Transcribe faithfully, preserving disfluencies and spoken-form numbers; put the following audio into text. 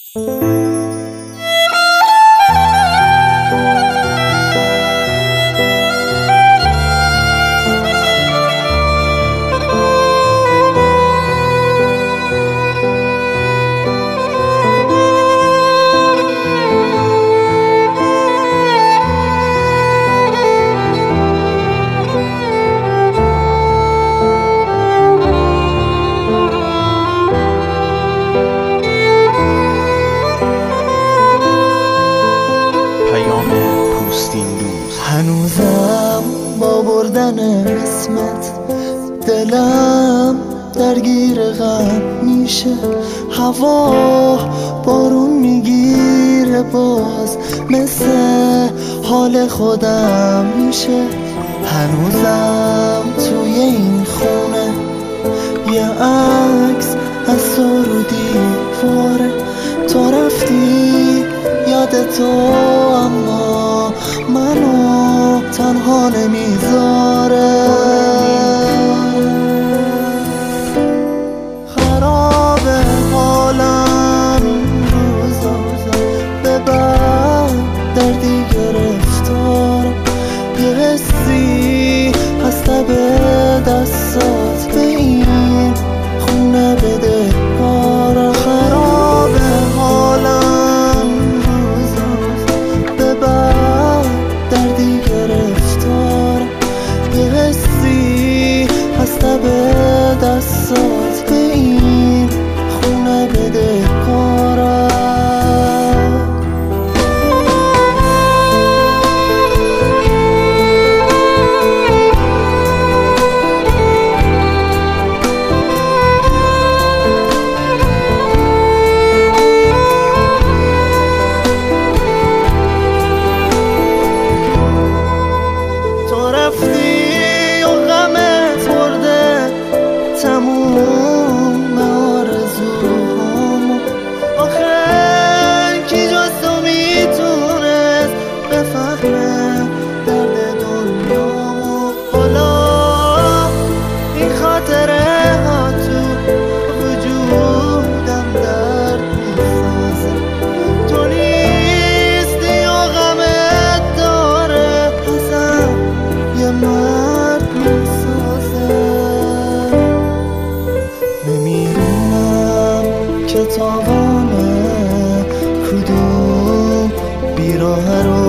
هنوزم با بردن قسمت دلم درگیر غم میشه، هوا بارون میگیره باز مثل حال خودم میشه. هنوزم توی این خونه یه عکس از تو رو دیواره، تو رفتی یاد تو اما منو تنها نمیذاره. خرابه حالم این روزا، به بعد دردی گرفتارم، یه حسی هست به دستات به این خونه بده کارم. خرابه حالم این روزا، به بعد دردی گرفتارم، یه حسی هست به دستات به این خونه بده کارم. تموم آرزوهامو آخه کی جز تو میتونست بفهمه درد دنیامو. حالا این خاطره ها تو وجودم درد میسازه، تو نیستی و غمت داره ازم یه مرد میسازه. نمیدونم که تاوانه کدوم بیراه رو